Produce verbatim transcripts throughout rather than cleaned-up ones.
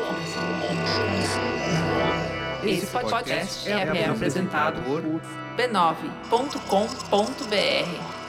Esse podcast é, é apresentado por b nove ponto com ponto b r.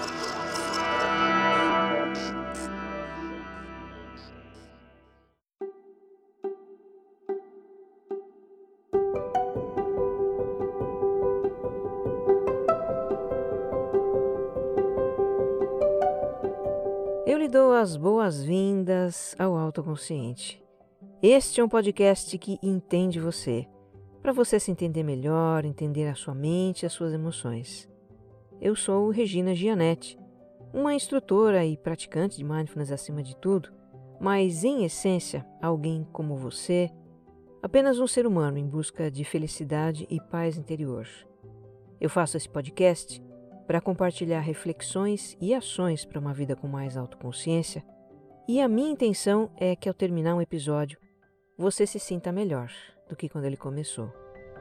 Eu lhe dou as boas-vindas ao Autoconsciente. Este é um podcast que entende você, para você se entender melhor, entender a sua mente e as suas emoções. Eu sou Regina Gianetti, uma instrutora e praticante de Mindfulness acima de tudo, mas em essência, alguém como você, apenas um ser humano em busca de felicidade e paz interior. Eu faço esse podcast para compartilhar reflexões e ações para uma vida com mais autoconsciência, e a minha intenção é que ao terminar um episódio, você se sinta melhor do que quando ele começou.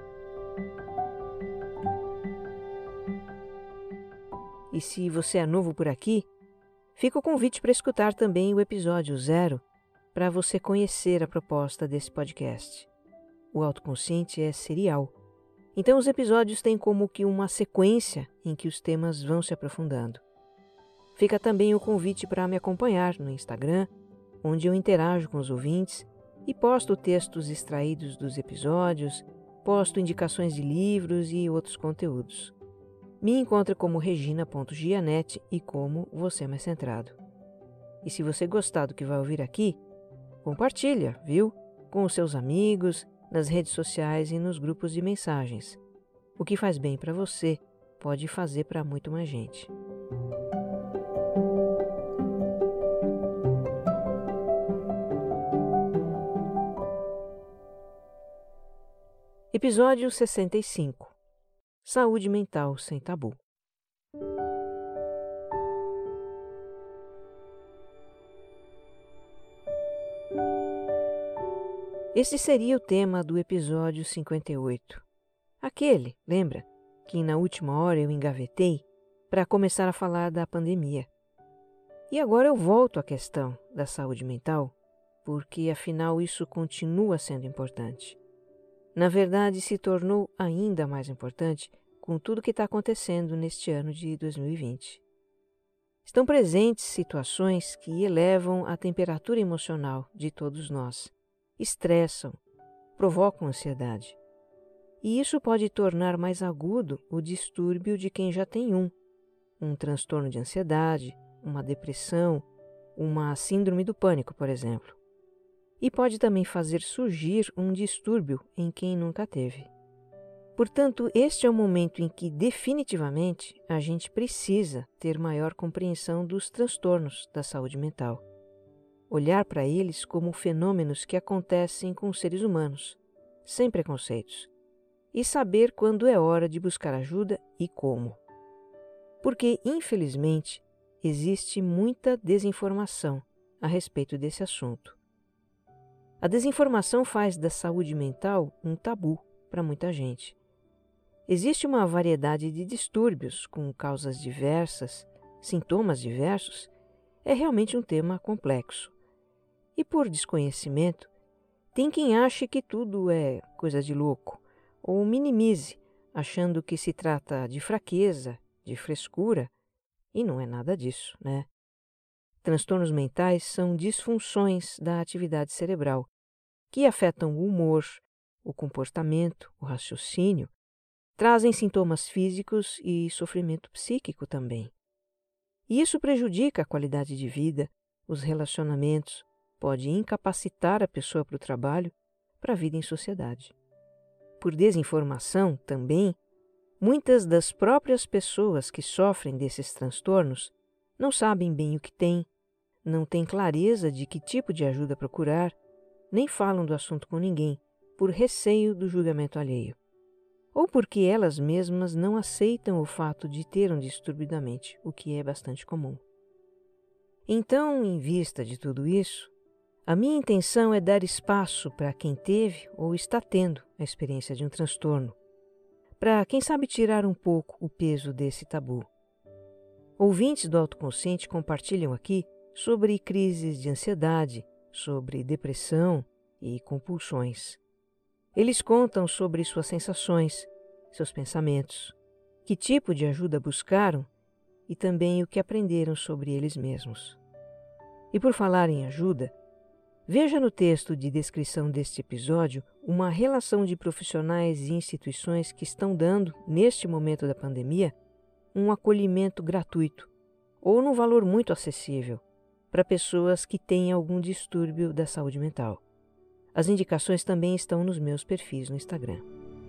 E se você é novo por aqui, fica o convite para escutar também o episódio zero, para você conhecer a proposta desse podcast. O Autoconsciente é serial. Então os episódios têm como que uma sequência em que os temas vão se aprofundando. Fica também o convite para me acompanhar no Instagram, onde eu interajo com os ouvintes e posto textos extraídos dos episódios, posto indicações de livros e outros conteúdos. Me encontra como regina ponto gianetti e como Você Mais Centrado. E se você gostar do que vai ouvir aqui, compartilha, viu? Com os seus amigos, nas redes sociais e nos grupos de mensagens. O que faz bem para você pode fazer para muito mais gente. Episódio sessenta e cinco. Saúde mental sem tabu. Esse seria o tema do episódio cinquenta e oito. Aquele, lembra, que na última hora eu engavetei para começar a falar da pandemia. E agora eu volto à questão da saúde mental, porque afinal isso continua sendo importante. Na verdade, se tornou ainda mais importante com tudo que está acontecendo neste ano de dois mil e vinte. Estão presentes situações que elevam a temperatura emocional de todos nós, estressam, provocam ansiedade. E isso pode tornar mais agudo o distúrbio de quem já tem um, um transtorno de ansiedade, uma depressão, uma síndrome do pânico, por exemplo. E pode também fazer surgir um distúrbio em quem nunca teve. Portanto, este é o momento em que definitivamente a gente precisa ter maior compreensão dos transtornos da saúde mental. Olhar para eles como fenômenos que acontecem com os seres humanos, sem preconceitos, e saber quando é hora de buscar ajuda e como. Porque, infelizmente, existe muita desinformação a respeito desse assunto. A desinformação faz da saúde mental um tabu para muita gente. Existe uma variedade de distúrbios com causas diversas, sintomas diversos, é realmente um tema complexo. E por desconhecimento, tem quem ache que tudo é coisa de louco, ou minimize, achando que se trata de fraqueza, de frescura, e não é nada disso, né? Transtornos mentais são disfunções da atividade cerebral, que afetam o humor, o comportamento, o raciocínio, trazem sintomas físicos e sofrimento psíquico também. E isso prejudica a qualidade de vida, os relacionamentos, pode incapacitar a pessoa para o trabalho, para a vida em sociedade. Por desinformação, também, muitas das próprias pessoas que sofrem desses transtornos não sabem bem o que têm, não têm clareza de que tipo de ajuda procurar, nem falam do assunto com ninguém, por receio do julgamento alheio. Ou porque elas mesmas não aceitam o fato de ter um distúrbio da mente, o que é bastante comum. Então, em vista de tudo isso, a minha intenção é dar espaço para quem teve ou está tendo a experiência de um transtorno, para, quem sabe, tirar um pouco o peso desse tabu. Ouvintes do Autoconsciente compartilham aqui sobre crises de ansiedade, sobre depressão, e compulsões. Eles contam sobre suas sensações, seus pensamentos, que tipo de ajuda buscaram e também o que aprenderam sobre eles mesmos. E por falar em ajuda, veja no texto de descrição deste episódio uma relação de profissionais e instituições que estão dando, neste momento da pandemia, um acolhimento gratuito ou num valor muito acessível para pessoas que têm algum distúrbio da saúde mental. As indicações também estão nos meus perfis no Instagram.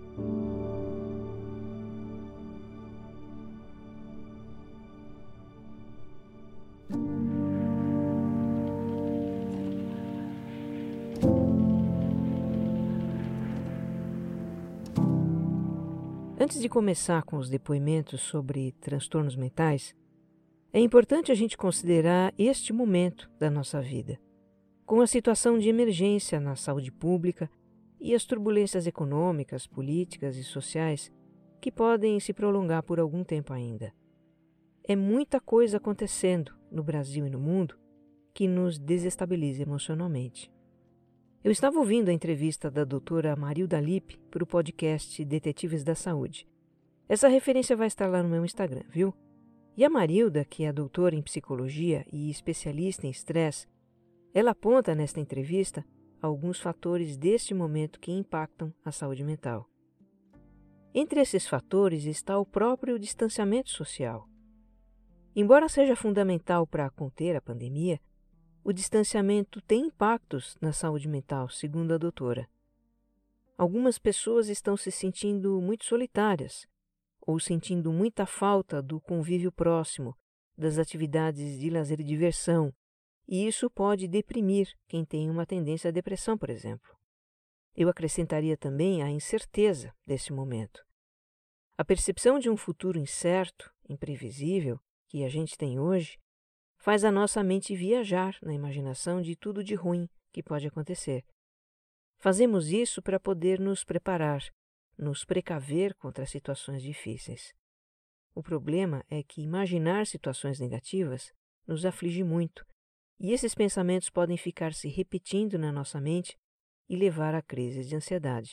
Antes de começar com os depoimentos sobre transtornos mentais, é importante a gente considerar este momento da nossa vida, com a situação de emergência na saúde pública e as turbulências econômicas, políticas e sociais que podem se prolongar por algum tempo ainda. É muita coisa acontecendo no Brasil e no mundo que nos desestabiliza emocionalmente. Eu estava ouvindo a entrevista da doutora Marilda Lippe para o podcast Detetives da Saúde. Essa referência vai estar lá no meu Instagram, viu? E a Marilda, que é doutora em psicologia e especialista em estresse, ela aponta nesta entrevista alguns fatores deste momento que impactam a saúde mental. Entre esses fatores está o próprio distanciamento social. Embora seja fundamental para conter a pandemia, o distanciamento tem impactos na saúde mental, segundo a doutora. Algumas pessoas estão se sentindo muito solitárias ou sentindo muita falta do convívio próximo, das atividades de lazer e diversão, e isso pode deprimir quem tem uma tendência à depressão, por exemplo. Eu acrescentaria também a incerteza desse momento. A percepção de um futuro incerto, imprevisível, que a gente tem hoje, faz a nossa mente viajar na imaginação de tudo de ruim que pode acontecer. Fazemos isso para poder nos preparar, nos precaver contra situações difíceis. O problema é que imaginar situações negativas nos aflige muito, e esses pensamentos podem ficar se repetindo na nossa mente e levar a crises de ansiedade.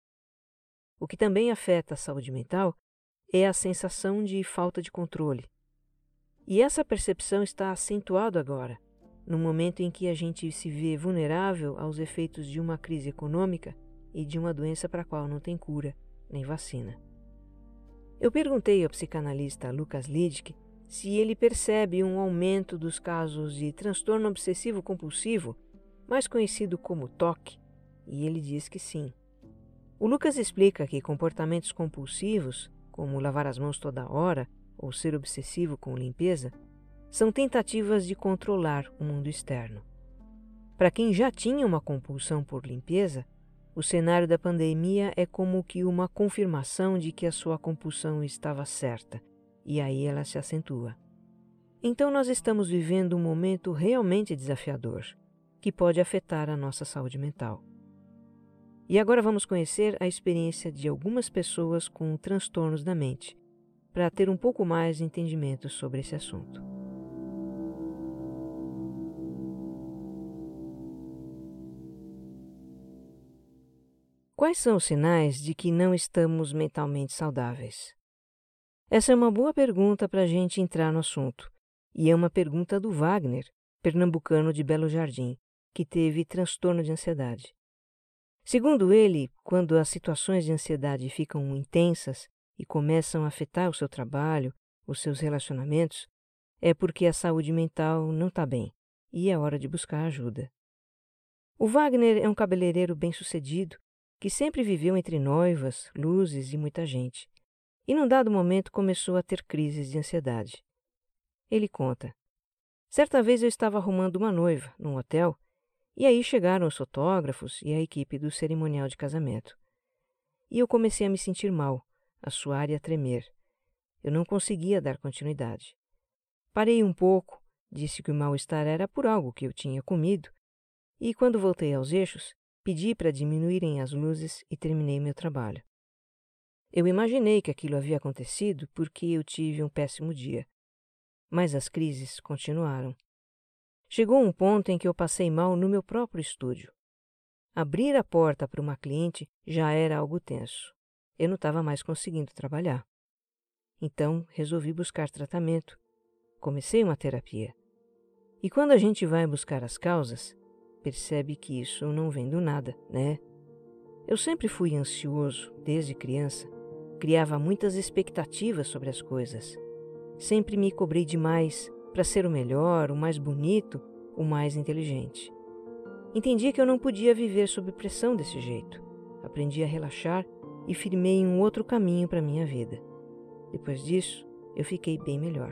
O que também afeta a saúde mental é a sensação de falta de controle. E essa percepção está acentuada agora, no momento em que a gente se vê vulnerável aos efeitos de uma crise econômica e de uma doença para a qual não tem cura, nem vacina. Eu perguntei ao psicanalista Lucas Liddick se ele percebe um aumento dos casos de transtorno obsessivo-compulsivo, mais conhecido como T O C, e ele diz que sim. O Lucas explica que comportamentos compulsivos, como lavar as mãos toda hora, ou ser obsessivo com limpeza, são tentativas de controlar o mundo externo. Para quem já tinha uma compulsão por limpeza, o cenário da pandemia é como que uma confirmação de que a sua compulsão estava certa, e aí ela se acentua. Então nós estamos vivendo um momento realmente desafiador, que pode afetar a nossa saúde mental. E agora vamos conhecer a experiência de algumas pessoas com transtornos da mente, para ter um pouco mais de entendimento sobre esse assunto. Quais são os sinais de que não estamos mentalmente saudáveis? Essa é uma boa pergunta para a gente entrar no assunto, e é uma pergunta do Wagner, pernambucano de Belo Jardim, que teve transtorno de ansiedade. Segundo ele, quando as situações de ansiedade ficam intensas e começam a afetar o seu trabalho, os seus relacionamentos, é porque a saúde mental não está bem e é hora de buscar ajuda. O Wagner é um cabeleireiro bem-sucedido que sempre viveu entre noivas, luzes e muita gente, e num dado momento começou a ter crises de ansiedade. Ele conta: certa vez eu estava arrumando uma noiva num hotel e aí chegaram os fotógrafos e a equipe do cerimonial de casamento. E eu comecei a me sentir mal, a suar e a tremer. Eu não conseguia dar continuidade. Parei um pouco, disse que o mal-estar era por algo que eu tinha comido, e quando voltei aos eixos, pedi para diminuírem as luzes e terminei meu trabalho. Eu imaginei que aquilo havia acontecido porque eu tive um péssimo dia. Mas as crises continuaram. Chegou um ponto em que eu passei mal no meu próprio estúdio. Abrir a porta para uma cliente já era algo tenso. Eu não estava mais conseguindo trabalhar. Então, resolvi buscar tratamento. Comecei uma terapia. E quando a gente vai buscar as causas, percebe que isso não vem do nada, né? Eu sempre fui ansioso, desde criança. Criava muitas expectativas sobre as coisas. Sempre me cobrei demais para ser o melhor, o mais bonito, o mais inteligente. Entendi que eu não podia viver sob pressão desse jeito. Aprendi a relaxar e firmei um outro caminho para minha vida. Depois disso, eu fiquei bem melhor.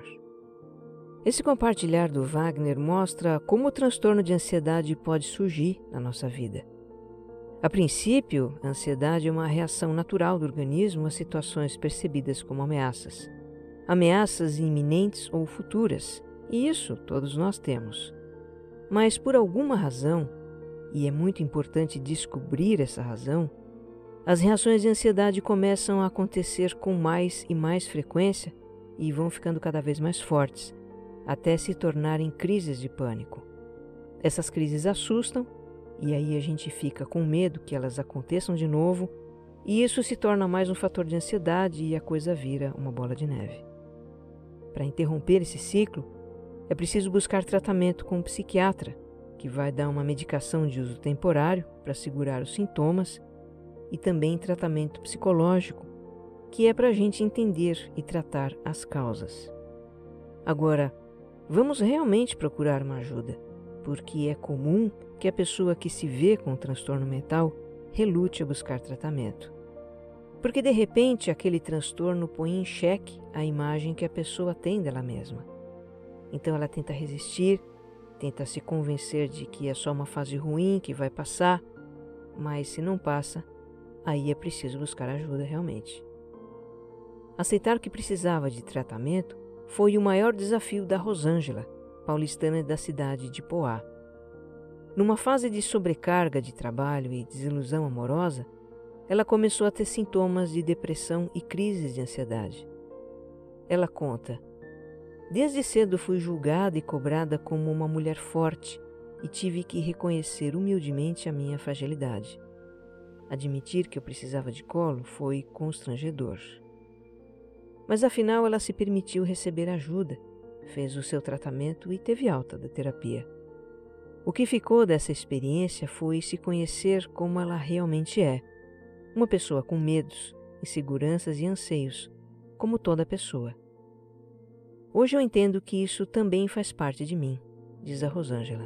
Esse compartilhar do Wagner mostra como o transtorno de ansiedade pode surgir na nossa vida. A princípio, a ansiedade é uma reação natural do organismo a situações percebidas como ameaças. Ameaças iminentes ou futuras, e isso todos nós temos. Mas por alguma razão, e é muito importante descobrir essa razão, as reações de ansiedade começam a acontecer com mais e mais frequência e vão ficando cada vez mais fortes, até se tornarem crises de pânico. Essas crises assustam, e aí a gente fica com medo que elas aconteçam de novo, e isso se torna mais um fator de ansiedade e a coisa vira uma bola de neve. Para interromper esse ciclo, é preciso buscar tratamento com um psiquiatra, que vai dar uma medicação de uso temporário para segurar os sintomas, e também tratamento psicológico, que é para a gente entender e tratar as causas. Agora, vamos realmente procurar uma ajuda, porque é comum que a pessoa que se vê com um transtorno mental relute a buscar tratamento. Porque de repente aquele transtorno põe em xeque a imagem que a pessoa tem dela mesma. Então ela tenta resistir, tenta se convencer de que é só uma fase ruim que vai passar, mas se não passa, aí é preciso buscar ajuda realmente. Aceitar que precisava de tratamento foi o maior desafio da Rosângela, paulistana da cidade de Poá. Numa fase de sobrecarga de trabalho e desilusão amorosa, ela começou a ter sintomas de depressão e crises de ansiedade. Ela conta: desde cedo fui julgada e cobrada como uma mulher forte e tive que reconhecer humildemente a minha fragilidade. Admitir que eu precisava de colo foi constrangedor. Mas afinal ela se permitiu receber ajuda, fez o seu tratamento e teve alta da terapia. O que ficou dessa experiência foi se conhecer como ela realmente é, uma pessoa com medos, inseguranças e anseios, como toda pessoa. Hoje eu entendo que isso também faz parte de mim, diz a Rosângela.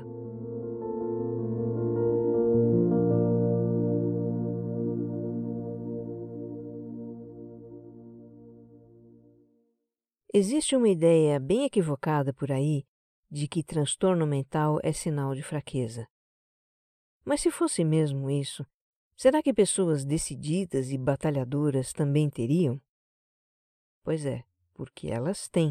Existe uma ideia bem equivocada por aí de que transtorno mental é sinal de fraqueza. Mas se fosse mesmo isso, será que pessoas decididas e batalhadoras também teriam? Pois é, porque elas têm.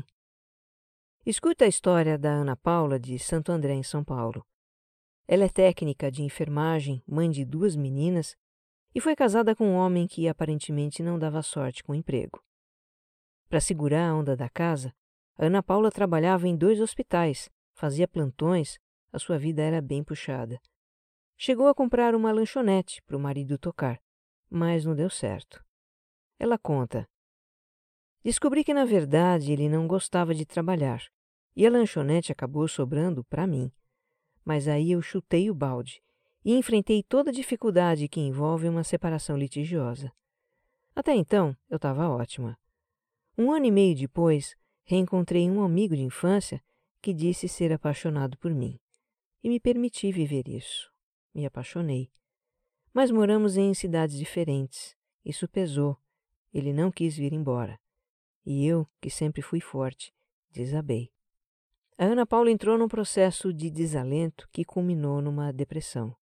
Escuta a história da Ana Paula de Santo André, em São Paulo. Ela é técnica de enfermagem, mãe de duas meninas, e foi casada com um homem que aparentemente não dava sorte com o emprego. Para segurar a onda da casa, a Ana Paula trabalhava em dois hospitais, fazia plantões, a sua vida era bem puxada. Chegou a comprar uma lanchonete para o marido tocar, mas não deu certo. Ela conta: descobri que na verdade ele não gostava de trabalhar, e a lanchonete acabou sobrando para mim. Mas aí eu chutei o balde e enfrentei toda a dificuldade que envolve uma separação litigiosa. Até então, eu estava ótima. Um ano e meio depois, reencontrei um amigo de infância que disse ser apaixonado por mim. E me permiti viver isso. Me apaixonei. Mas moramos em cidades diferentes. Isso pesou. Ele não quis vir embora. E eu, que sempre fui forte, desabei. A Ana Paula entrou num processo de desalento que culminou numa depressão.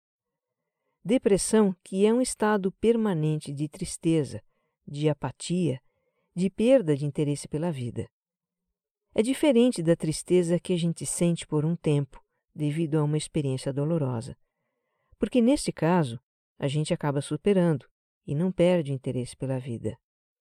Depressão que é um estado permanente de tristeza, de apatia, de perda de interesse pela vida. É diferente da tristeza que a gente sente por um tempo, devido a uma experiência dolorosa. Porque neste caso, a gente acaba superando e não perde o interesse pela vida.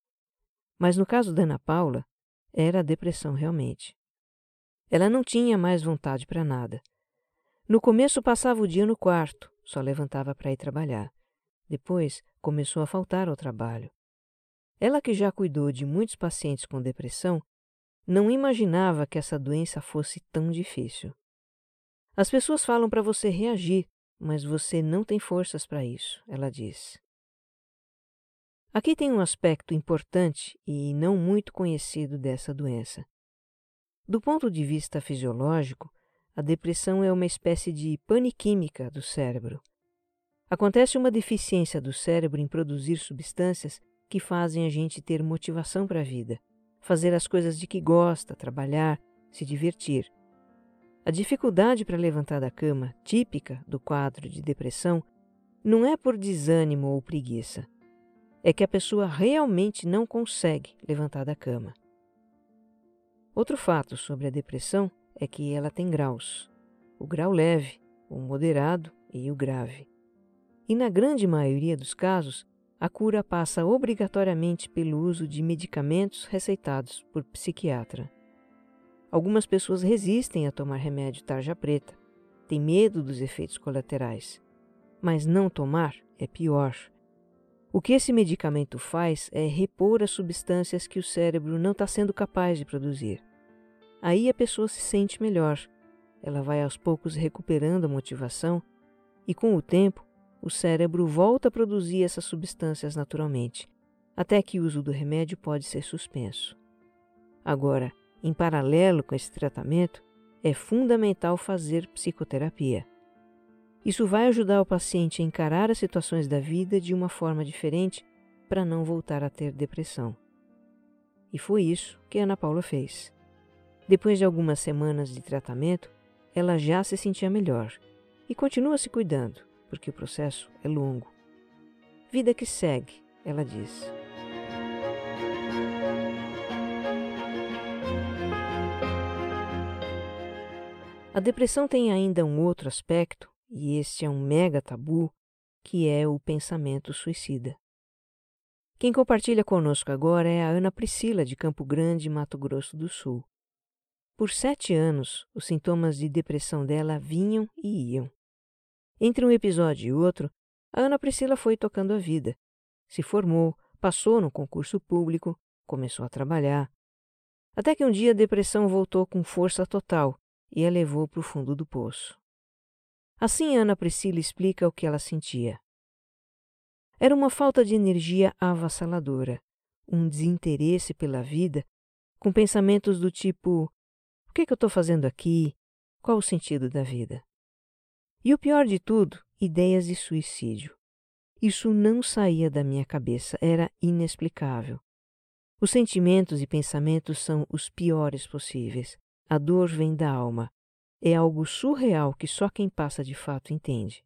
Mas no caso da Ana Paula, era a depressão realmente. Ela não tinha mais vontade para nada. No começo passava o dia no quarto, só levantava para ir trabalhar. Depois, começou a faltar ao trabalho. Ela, que já cuidou de muitos pacientes com depressão, não imaginava que essa doença fosse tão difícil. As pessoas falam para você reagir, mas você não tem forças para isso, ela disse. Aqui tem um aspecto importante e não muito conhecido dessa doença. Do ponto de vista fisiológico, a depressão é uma espécie de paniquímica do cérebro. Acontece uma deficiência do cérebro em produzir substâncias que fazem a gente ter motivação para a vida, fazer as coisas de que gosta, trabalhar, se divertir. A dificuldade para levantar da cama, típica do quadro de depressão, não é por desânimo ou preguiça. É que a pessoa realmente não consegue levantar da cama. Outro fato sobre a depressão é que ela tem graus. O grau leve, o moderado e o grave. E na grande maioria dos casos, a cura passa obrigatoriamente pelo uso de medicamentos receitados por psiquiatra. Algumas pessoas resistem a tomar remédio tarja preta, têm medo dos efeitos colaterais. Mas não tomar é pior. O que esse medicamento faz é repor as substâncias que o cérebro não está sendo capaz de produzir. Aí a pessoa se sente melhor. Ela vai aos poucos recuperando a motivação e, com o tempo, o cérebro volta a produzir essas substâncias naturalmente, até que o uso do remédio pode ser suspenso. Agora, em paralelo com esse tratamento, é fundamental fazer psicoterapia. Isso vai ajudar o paciente a encarar as situações da vida de uma forma diferente para não voltar a ter depressão. E foi isso que a Ana Paula fez. Depois de algumas semanas de tratamento, ela já se sentia melhor e continua se cuidando, porque o processo é longo. Vida que segue, ela diz. A depressão tem ainda um outro aspecto, e este é um mega tabu, que é o pensamento suicida. Quem compartilha conosco agora é a Ana Priscila, de Campo Grande, Mato Grosso do Sul. Por sete anos, os sintomas de depressão dela vinham e iam. Entre um episódio e outro, a Ana Priscila foi tocando a vida. Se formou, passou no concurso público, começou a trabalhar. Até que um dia a depressão voltou com força total e a levou para o fundo do poço. Assim, Ana Priscila explica o que ela sentia. Era uma falta de energia avassaladora, um desinteresse pela vida, com pensamentos do tipo: o que, é que eu estou fazendo aqui? Qual o sentido da vida? E o pior de tudo, ideias de suicídio. Isso não saía da minha cabeça, era inexplicável. Os sentimentos e pensamentos são os piores possíveis. A dor vem da alma. É algo surreal que só quem passa de fato entende.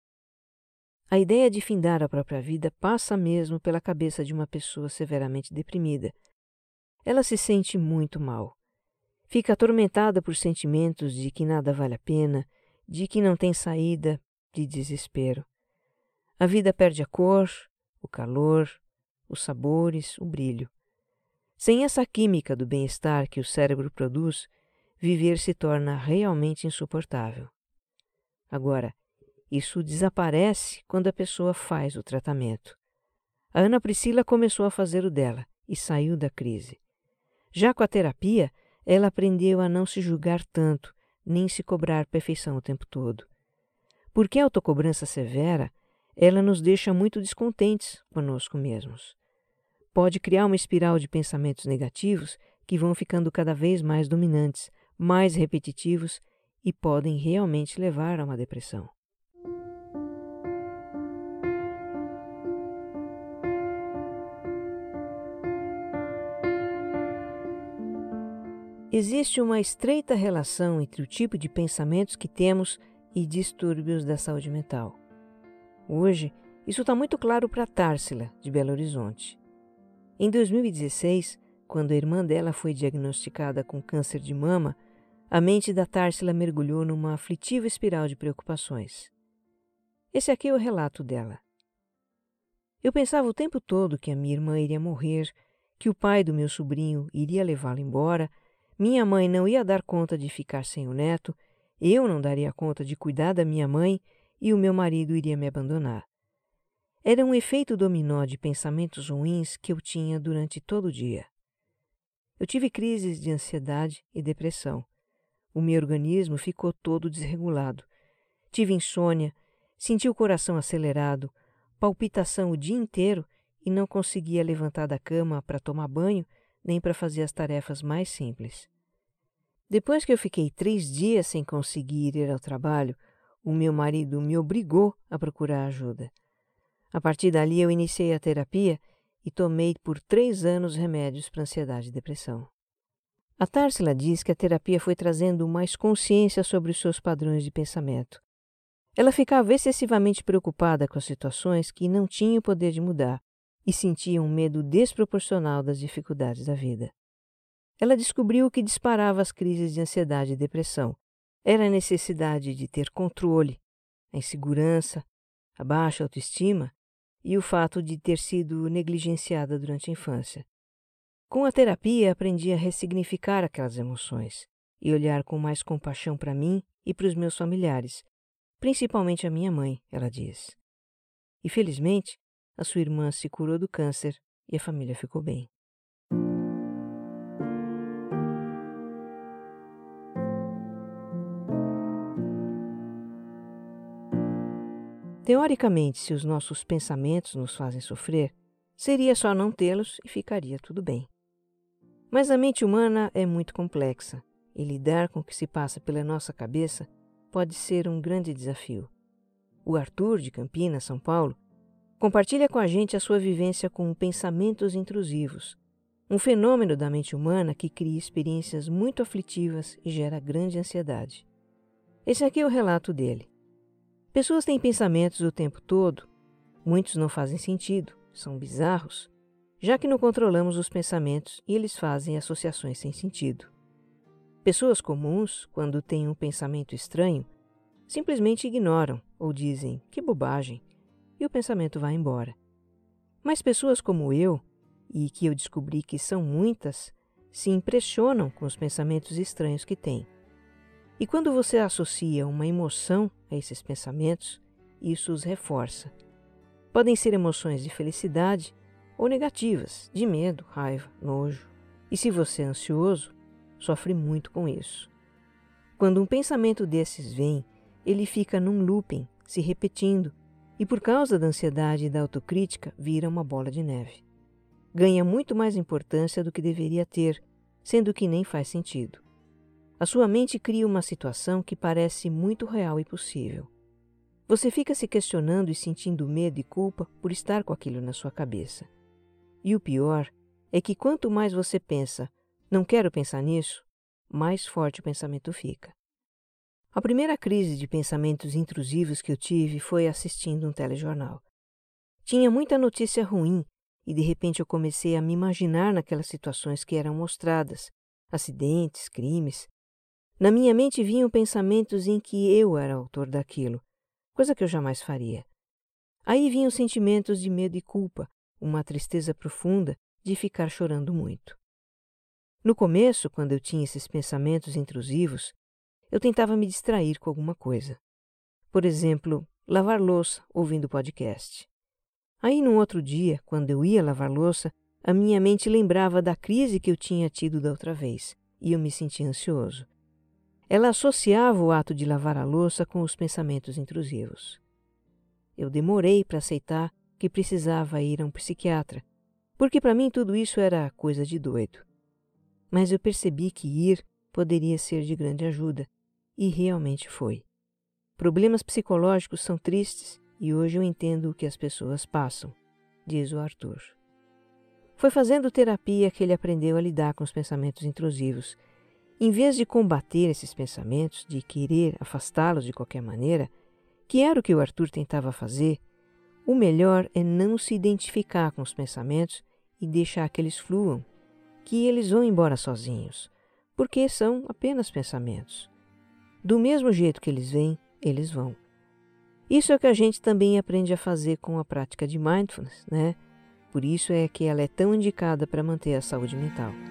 A ideia de findar a própria vida passa mesmo pela cabeça de uma pessoa severamente deprimida. Ela se sente muito mal. Fica atormentada por sentimentos de que nada vale a pena, de que não tem saída, de desespero. A vida perde a cor, o calor, os sabores, o brilho. Sem essa química do bem-estar que o cérebro produz, viver se torna realmente insuportável. Agora, isso desaparece quando a pessoa faz o tratamento. A Ana Priscila começou a fazer o dela e saiu da crise. Já com a terapia, ela aprendeu a não se julgar tanto, nem se cobrar perfeição o tempo todo. Porque a autocobrança severa, ela nos deixa muito descontentes conosco mesmos. Pode criar uma espiral de pensamentos negativos que vão ficando cada vez mais dominantes, mais repetitivos e podem realmente levar a uma depressão. Existe uma estreita relação entre o tipo de pensamentos que temos e distúrbios da saúde mental. Hoje, isso está muito claro para Társila, de Belo Horizonte. Em dois mil e dezesseis, quando a irmã dela foi diagnosticada com câncer de mama, a mente da Társila mergulhou numa aflitiva espiral de preocupações. Esse aqui é o relato dela. Eu pensava o tempo todo que a minha irmã iria morrer, que o pai do meu sobrinho iria levá-la embora, minha mãe não ia dar conta de ficar sem o neto, eu não daria conta de cuidar da minha mãe e o meu marido iria me abandonar. Era um efeito dominó de pensamentos ruins que eu tinha durante todo o dia. Eu tive crises de ansiedade e depressão. O meu organismo ficou todo desregulado. Tive insônia, senti o coração acelerado, palpitação o dia inteiro e não conseguia levantar da cama para tomar banho nem para fazer as tarefas mais simples. Depois que eu fiquei três dias sem conseguir ir ao trabalho, o meu marido me obrigou a procurar ajuda. A partir dali eu iniciei a terapia e tomei por três anos remédios para ansiedade e depressão. A Tarsila diz que a terapia foi trazendo mais consciência sobre os seus padrões de pensamento. Ela ficava excessivamente preocupada com as situações que não tinha o poder de mudar e sentia um medo desproporcional das dificuldades da vida. Ela descobriu que disparava as crises de ansiedade e depressão. Era a necessidade de ter controle, a insegurança, a baixa autoestima e o fato de ter sido negligenciada durante a infância. Com a terapia, aprendi a ressignificar aquelas emoções e olhar com mais compaixão para mim e para os meus familiares, principalmente a minha mãe, ela diz. E, felizmente, a sua irmã se curou do câncer e a família ficou bem. Teoricamente, se os nossos pensamentos nos fazem sofrer, seria só não tê-los e ficaria tudo bem. Mas a mente humana é muito complexa e lidar com o que se passa pela nossa cabeça pode ser um grande desafio. O Arthur, de Campinas, São Paulo, compartilha com a gente a sua vivência com pensamentos intrusivos, um fenômeno da mente humana que cria experiências muito aflitivas e gera grande ansiedade. Esse aqui é o relato dele. Pessoas têm pensamentos o tempo todo, muitos não fazem sentido, são bizarros, já que não controlamos os pensamentos e eles fazem associações sem sentido. Pessoas comuns, quando têm um pensamento estranho, simplesmente ignoram ou dizem que bobagem e o pensamento vai embora. Mas pessoas como eu, e que eu descobri que são muitas, se impressionam com os pensamentos estranhos que têm. E quando você associa uma emoção a esses pensamentos, isso os reforça. Podem ser emoções de felicidade ou negativas, de medo, raiva, nojo. E se você é ansioso, sofre muito com isso. Quando um pensamento desses vem, ele fica num looping, se repetindo, e por causa da ansiedade e da autocrítica, vira uma bola de neve. Ganha muito mais importância do que deveria ter, sendo que nem faz sentido. A sua mente cria uma situação que parece muito real e possível. Você fica se questionando e sentindo medo e culpa por estar com aquilo na sua cabeça. E o pior é que quanto mais você pensa, não quero pensar nisso, mais forte o pensamento fica. A primeira crise de pensamentos intrusivos que eu tive foi assistindo um telejornal. Tinha muita notícia ruim e de repente eu comecei a me imaginar naquelas situações que eram mostradas, acidentes, crimes. Na minha mente vinham pensamentos em que eu era autor daquilo, coisa que eu jamais faria. Aí vinham sentimentos de medo e culpa, uma tristeza profunda de ficar chorando muito. No começo, quando eu tinha esses pensamentos intrusivos, eu tentava me distrair com alguma coisa. Por exemplo, lavar louça ouvindo podcast. Aí, num outro dia, quando eu ia lavar louça, a minha mente lembrava da crise que eu tinha tido da outra vez, e eu me sentia ansioso. Ela associava o ato de lavar a louça com os pensamentos intrusivos. Eu demorei para aceitar que precisava ir a um psiquiatra, porque para mim tudo isso era coisa de doido. Mas eu percebi que ir poderia ser de grande ajuda, e realmente foi. Problemas psicológicos são tristes e hoje eu entendo o que as pessoas passam, diz o Arthur. Foi fazendo terapia que ele aprendeu a lidar com os pensamentos intrusivos. Em vez de combater esses pensamentos, de querer afastá-los de qualquer maneira, que era o que o Arthur tentava fazer, o melhor é não se identificar com os pensamentos e deixar que eles fluam, que eles vão embora sozinhos, porque são apenas pensamentos. Do mesmo jeito que eles vêm, eles vão. Isso é o que a gente também aprende a fazer com a prática de mindfulness, né? Por isso é que ela é tão indicada para manter a saúde mental.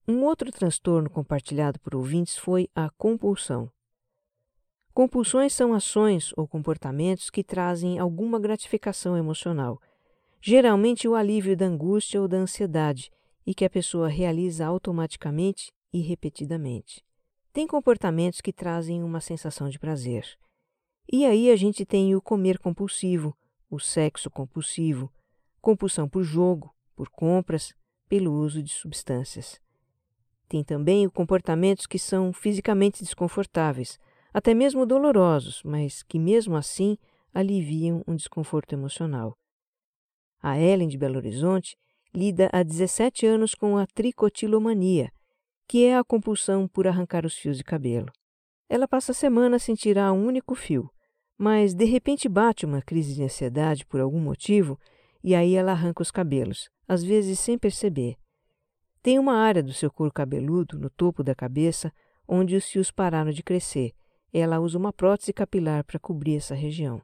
Um outro transtorno compartilhado por ouvintes foi a compulsão. Compulsões são ações ou comportamentos que trazem alguma gratificação emocional, geralmente o alívio da angústia ou da ansiedade, e que a pessoa realiza automaticamente e repetidamente. Tem comportamentos que trazem uma sensação de prazer. E aí a gente tem o comer compulsivo, o sexo compulsivo, compulsão por jogo, por compras, pelo uso de substâncias. Tem também os comportamentos que são fisicamente desconfortáveis, até mesmo dolorosos, mas que mesmo assim aliviam um desconforto emocional. A Ellen de Belo Horizonte lida há dezessete anos com a tricotilomania, que é a compulsão por arrancar os fios de cabelo. Ela passa a semana sem tirar um único fio, mas de repente bate uma crise de ansiedade por algum motivo e aí ela arranca os cabelos, às vezes sem perceber. Tem uma área do seu couro cabeludo, no topo da cabeça, onde os fios pararam de crescer. Ela usa uma prótese capilar para cobrir essa região.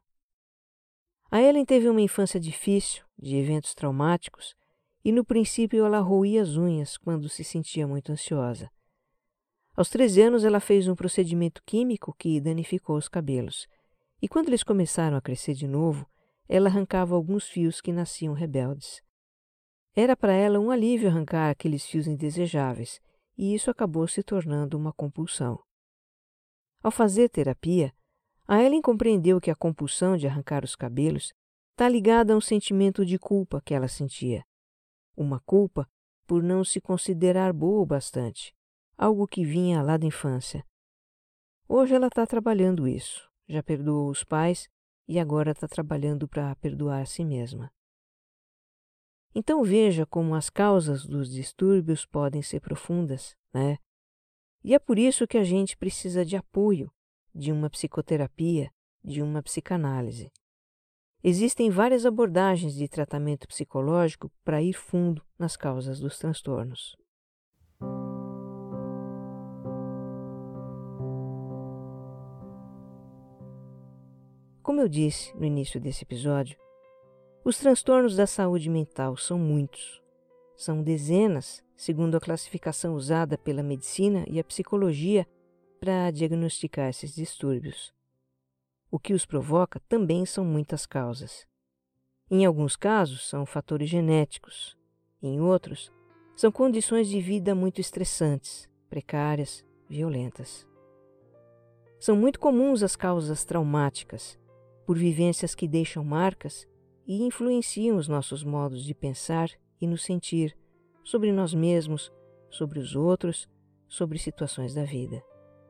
A Ellen teve uma infância difícil, de eventos traumáticos, e no princípio ela roía as unhas quando se sentia muito ansiosa. Aos treze anos ela fez um procedimento químico que danificou os cabelos, e quando eles começaram a crescer de novo, ela arrancava alguns fios que nasciam rebeldes. Era para ela um alívio arrancar aqueles fios indesejáveis, e isso acabou se tornando uma compulsão. Ao fazer terapia, a Ellen compreendeu que a compulsão de arrancar os cabelos está ligada a um sentimento de culpa que ela sentia. Uma culpa por não se considerar boa o bastante, algo que vinha lá da infância. Hoje ela está trabalhando isso, já perdoou os pais e agora está trabalhando para perdoar a si mesma. Então veja como as causas dos distúrbios podem ser profundas, né? E é por isso que a gente precisa de apoio, de uma psicoterapia, de uma psicanálise. Existem várias abordagens de tratamento psicológico para ir fundo nas causas dos transtornos. Como eu disse no início desse episódio, os transtornos da saúde mental são muitos. São dezenas, segundo a classificação usada pela medicina e a psicologia para diagnosticar esses distúrbios. O que os provoca também são muitas causas. Em alguns casos, são fatores genéticos. Em outros, são condições de vida muito estressantes, precárias, violentas. São muito comuns as causas traumáticas, por vivências que deixam marcas e influenciam os nossos modos de pensar e nos sentir sobre nós mesmos, sobre os outros, sobre situações da vida.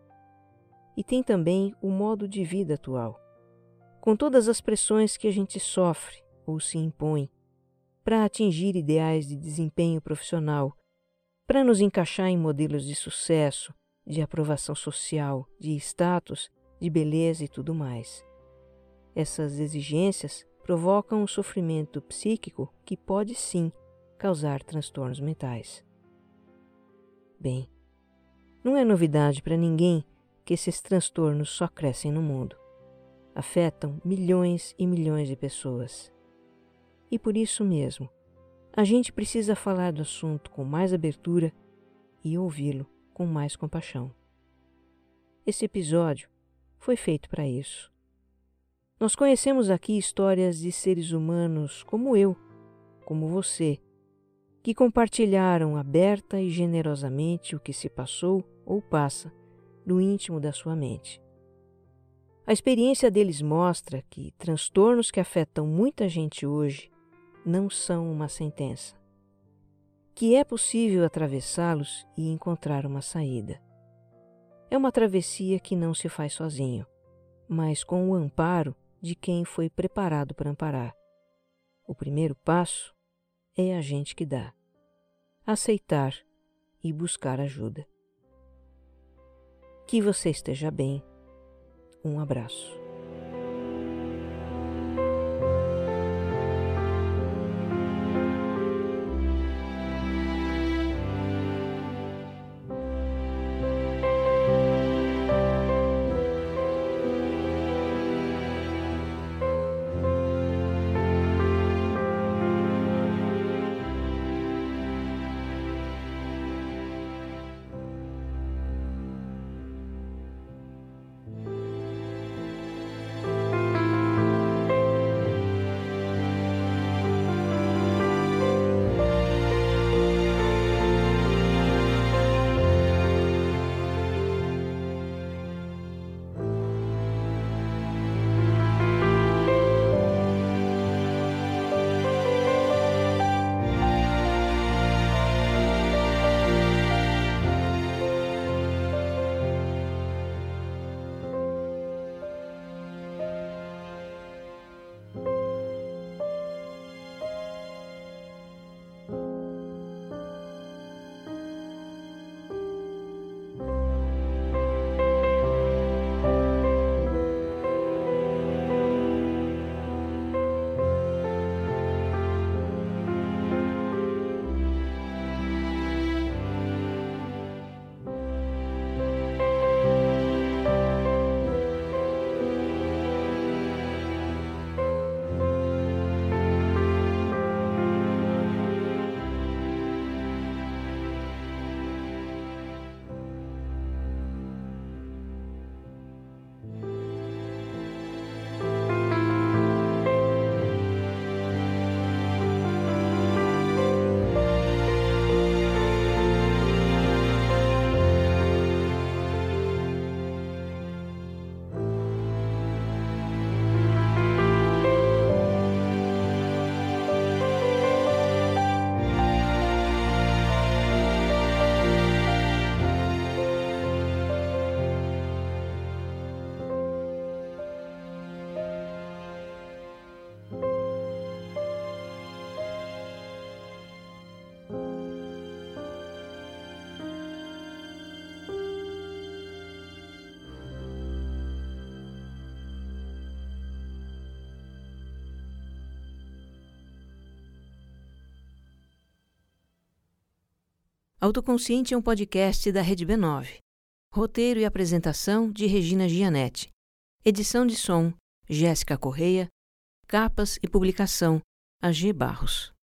E tem também o modo de vida atual, com todas as pressões que a gente sofre ou se impõe para atingir ideais de desempenho profissional, para nos encaixar em modelos de sucesso, de aprovação social, de status, de beleza e tudo mais. Essas exigências provocam um sofrimento psíquico que pode sim causar transtornos mentais. Bem, não é novidade para ninguém que esses transtornos só crescem no mundo. Afetam milhões e milhões de pessoas. E por isso mesmo, a gente precisa falar do assunto com mais abertura e ouvi-lo com mais compaixão. Esse episódio foi feito para isso. Nós conhecemos aqui histórias de seres humanos como eu, como você, que compartilharam aberta e generosamente o que se passou ou passa no íntimo da sua mente. A experiência deles mostra que transtornos que afetam muita gente hoje não são uma sentença, que é possível atravessá-los e encontrar uma saída. É uma travessia que não se faz sozinho, mas com o amparo de quem foi preparado para amparar. O primeiro passo é a gente que dá. Aceitar e buscar ajuda. Que você esteja bem. Um abraço. Autoconsciente é um podcast da Rede B nove. Roteiro e apresentação de Regina Gianetti. Edição de som, Jéssica Correia. Capas e publicação, A G Barros.